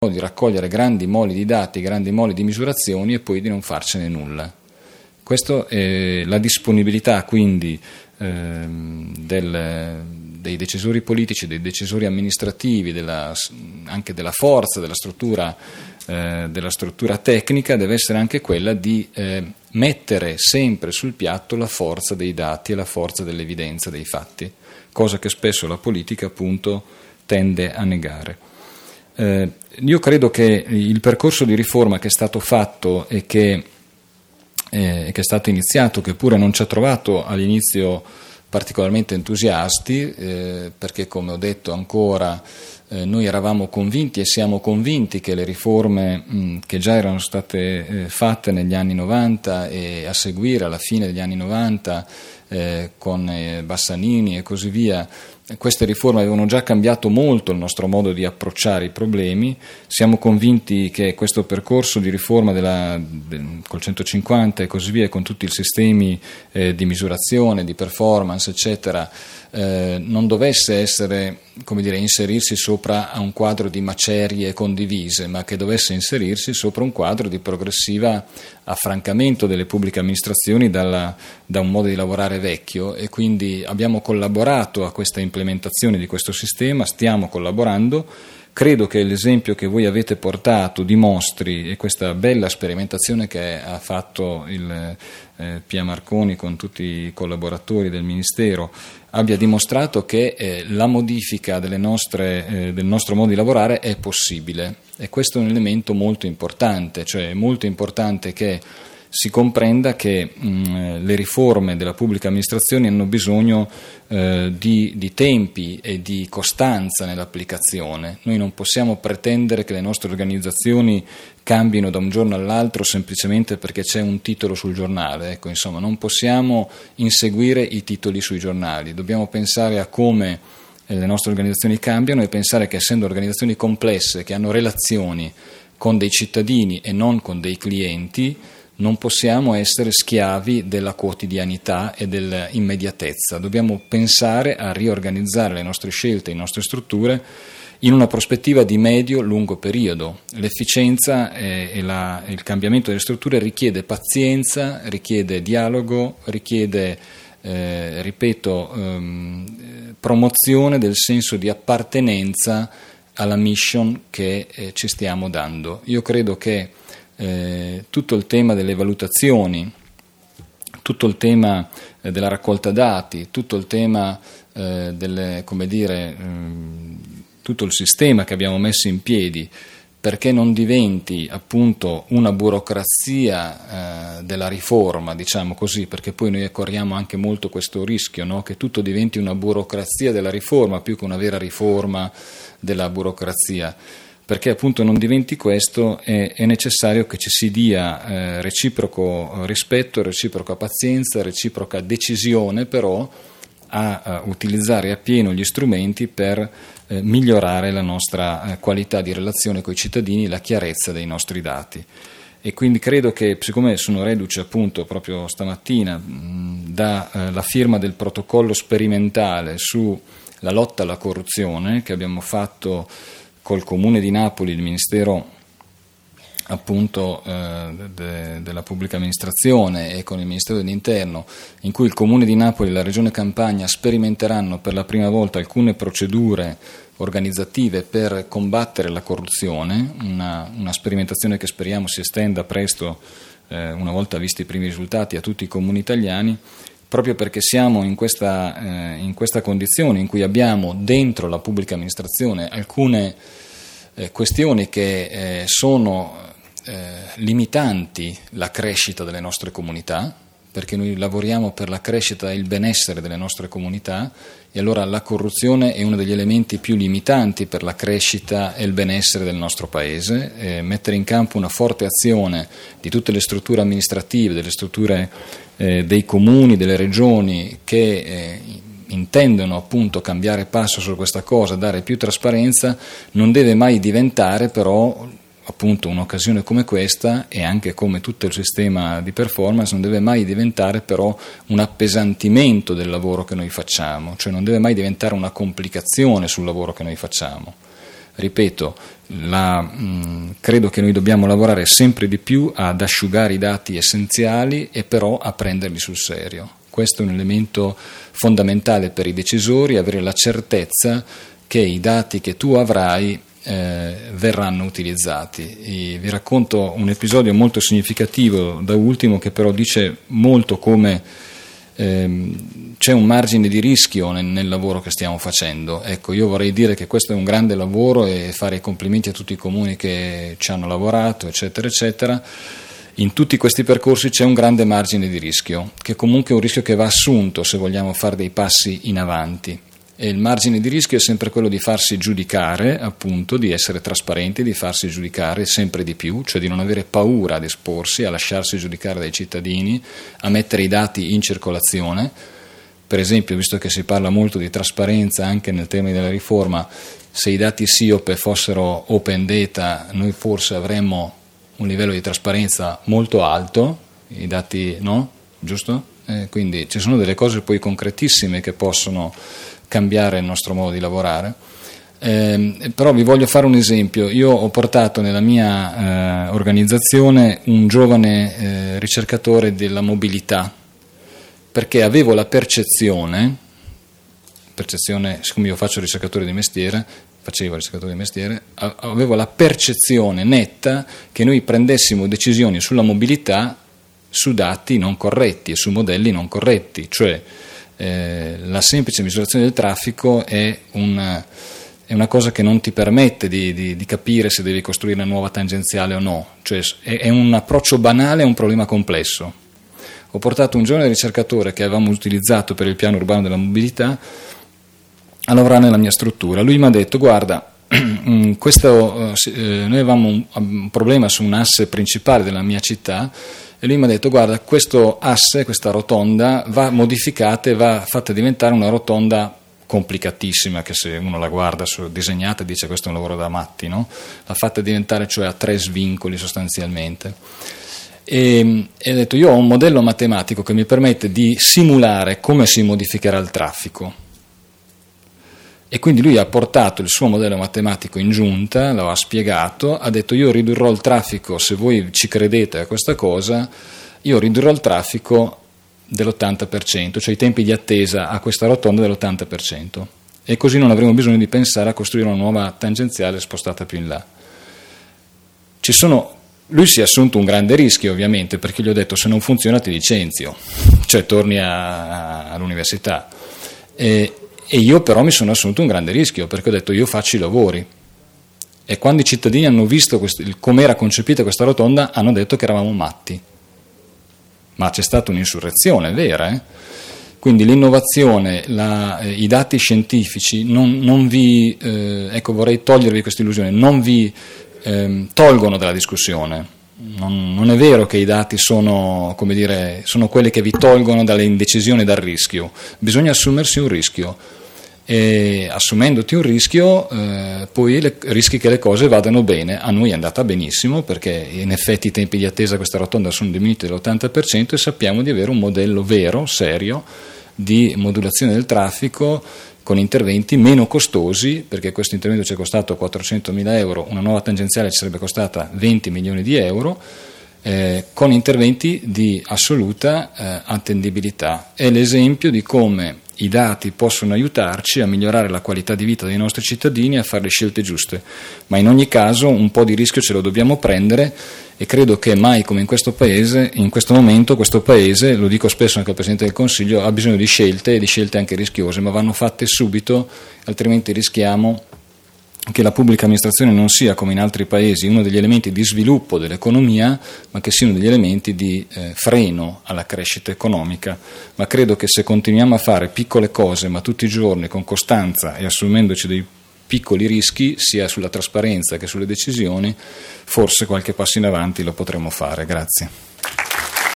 di raccogliere grandi moli di dati, grandi moli di misurazioni e poi di non farcene nulla. Questa è la disponibilità quindi dei decisori politici, dei decisori amministrativi, anche della forza, della struttura tecnica, deve essere anche quella di mettere sempre sul piatto la forza dei dati e la forza dell'evidenza dei fatti, cosa che spesso la politica appunto tende a negare. Io credo che il percorso di riforma che è stato fatto e che è stato iniziato, che pure non ci ha trovato all'inizio particolarmente entusiasti, perché come ho detto ancora noi eravamo convinti e siamo convinti che le riforme che già erano state fatte negli anni 90 e a seguire alla fine degli anni 90 con Bassanini e così via, queste riforme avevano già cambiato molto il nostro modo di approcciare i problemi. Siamo convinti che questo percorso di riforma col 150 e così via, con tutti i sistemi di misurazione, di performance, eccetera, non dovesse essere, inserirsi sopra a un quadro di macerie condivise, ma che dovesse inserirsi sopra un quadro di progressiva affrancamento delle pubbliche amministrazioni da un modo di lavorare vecchio, e quindi abbiamo collaborato a questa implementazione di questo sistema, stiamo collaborando. Credo che l'esempio che voi avete portato dimostri, e questa bella sperimentazione che ha fatto il Pia Marconi con tutti i collaboratori del Ministero, abbia dimostrato che la modifica del nostro modo di lavorare è possibile, e questo è un elemento molto importante, cioè è molto importante che si comprenda che le riforme della pubblica amministrazione hanno bisogno di tempi e di costanza nell'applicazione. Noi non possiamo pretendere che le nostre organizzazioni cambino da un giorno all'altro semplicemente perché c'è un titolo sul giornale. Non possiamo inseguire i titoli sui giornali, dobbiamo pensare a come le nostre organizzazioni cambiano e pensare che, essendo organizzazioni complesse che hanno relazioni con dei cittadini e non con dei clienti, non possiamo essere schiavi della quotidianità e dell'immediatezza. Dobbiamo pensare a riorganizzare le nostre scelte, le nostre strutture in una prospettiva di medio-lungo periodo. L'efficienza e il cambiamento delle strutture richiede pazienza, richiede dialogo, richiede, promozione del senso di appartenenza alla mission che ci stiamo dando. Io credo che tutto il tema delle valutazioni, tutto il tema della raccolta dati, tutto il tema tutto il sistema che abbiamo messo in piedi, perché non diventi appunto una burocrazia della riforma, diciamo così, perché poi noi corriamo anche molto questo rischio, no? Che tutto diventi una burocrazia della riforma più che una vera riforma della burocrazia. Perché appunto non diventi questo, è necessario che ci si dia reciproco rispetto, reciproca pazienza, reciproca decisione però a utilizzare appieno gli strumenti per migliorare la nostra qualità di relazione con i cittadini, la chiarezza dei nostri dati. E quindi credo che, siccome sono reduce appunto proprio stamattina dalla firma del protocollo sperimentale sulla lotta alla corruzione che abbiamo fatto col Comune di Napoli, il Ministero appunto della Pubblica Amministrazione e con il Ministero dell'Interno, in cui il Comune di Napoli e la Regione Campania sperimenteranno per la prima volta alcune procedure organizzative per combattere la corruzione, una sperimentazione che speriamo si estenda presto, una volta visti i primi risultati, a tutti i comuni italiani, proprio perché siamo in questa condizione in cui abbiamo dentro la pubblica amministrazione alcune questioni che sono limitanti la crescita delle nostre comunità, perché noi lavoriamo per la crescita e il benessere delle nostre comunità, e allora la corruzione è uno degli elementi più limitanti per la crescita e il benessere del nostro Paese. Mettere in campo una forte azione di tutte le strutture amministrative, delle strutture dei comuni, delle regioni che intendono appunto cambiare passo su questa cosa, dare più trasparenza, non deve mai diventare però appunto un'occasione come questa, e anche come tutto il sistema di performance, non deve mai diventare però un appesantimento del lavoro che noi facciamo, cioè non deve mai diventare una complicazione sul lavoro che noi facciamo. ripeto, credo che noi dobbiamo lavorare sempre di più ad asciugare i dati essenziali e però a prenderli sul serio. Questo è un elemento fondamentale per i decisori, avere la certezza che i dati che tu avrai verranno utilizzati. Vi racconto un episodio molto significativo da ultimo, che però dice molto come c'è un margine di rischio nel lavoro che stiamo facendo. Ecco, io vorrei dire che questo è un grande lavoro e fare i complimenti a tutti i comuni che ci hanno lavorato, eccetera eccetera. In tutti questi percorsi c'è un grande margine di rischio, che comunque è un rischio che va assunto se vogliamo fare dei passi in avanti. E il margine di rischio è sempre quello di farsi giudicare, appunto, di essere trasparenti, di farsi giudicare sempre di più, cioè di non avere paura ad esporsi, a lasciarsi giudicare dai cittadini, a mettere i dati in circolazione. Per esempio, visto che si parla molto di trasparenza anche nel tema della riforma, se i dati SIOP fossero open data, noi forse avremmo un livello di trasparenza molto alto, i dati no, giusto? Quindi ci sono delle cose poi concretissime che possono cambiare il nostro modo di lavorare. Però vi voglio fare un esempio. Io ho portato nella mia organizzazione un giovane ricercatore della mobilità, perché avevo la percezione, siccome io facevo ricercatore di mestiere, avevo la percezione netta che noi prendessimo decisioni sulla mobilità su dati non corretti e su modelli non corretti, cioè la semplice misurazione del traffico è una cosa che non ti permette di capire se devi costruire una nuova tangenziale o no, cioè è un approccio banale a un problema complesso. Ho portato un giovane ricercatore che avevamo utilizzato per il piano urbano della mobilità a lavorare nella mia struttura. Lui mi ha detto: guarda, noi avevamo un problema su un asse principale della mia città, e lui mi ha detto: guarda, questo asse, questa rotonda va modificata e va fatta diventare una rotonda complicatissima, che se uno la guarda disegnata dice questo è un lavoro da matti, no? L'ha fatta diventare cioè a 3 svincoli sostanzialmente. E ho detto: io ho un modello matematico che mi permette di simulare come si modificherà il traffico. E quindi lui ha portato il suo modello matematico in giunta, lo ha spiegato, ha detto: io ridurrò il traffico, se voi ci credete a questa cosa, io ridurrò il traffico dell'80%, cioè i tempi di attesa a questa rotonda dell'80%, e così non avremo bisogno di pensare a costruire una nuova tangenziale spostata più in là. Lui si è assunto un grande rischio, ovviamente, perché gli ho detto: se non funziona ti licenzio, cioè torni all'università. E io però mi sono assunto un grande rischio, perché ho detto: io faccio i lavori. E quando i cittadini hanno visto come era concepita questa rotonda, hanno detto che eravamo matti. Ma c'è stata un'insurrezione vera, Quindi l'innovazione, i dati scientifici, non vi vorrei togliervi questa illusione, non vi tolgono dalla discussione. Non è vero che i dati sono quelli che vi tolgono dalle indecisioni e dal rischio. Bisogna assumersi un rischio, e assumendoti un rischio poi rischi che le cose vadano bene. A noi è andata benissimo, perché in effetti i tempi di attesa a questa rotonda sono diminuiti dell'80% e sappiamo di avere un modello vero, serio, di modulazione del traffico con interventi meno costosi, perché questo intervento ci è costato 400.000 euro, una nuova tangenziale ci sarebbe costata 20 milioni di euro, con interventi di assoluta attendibilità. È l'esempio di come i dati possono aiutarci a migliorare la qualità di vita dei nostri cittadini e a fare le scelte giuste, ma in ogni caso un po' di rischio ce lo dobbiamo prendere, e credo che mai come in questo Paese, in questo momento, questo Paese, lo dico spesso anche al Presidente del Consiglio, ha bisogno di scelte, e di scelte anche rischiose, ma vanno fatte subito, altrimenti rischiamo che la pubblica amministrazione non sia, come in altri paesi, uno degli elementi di sviluppo dell'economia, ma che sia uno degli elementi di freno alla crescita economica. Ma credo che se continuiamo a fare piccole cose, ma tutti i giorni con costanza e assumendoci dei piccoli rischi, sia sulla trasparenza che sulle decisioni, forse qualche passo in avanti lo potremo fare. Grazie.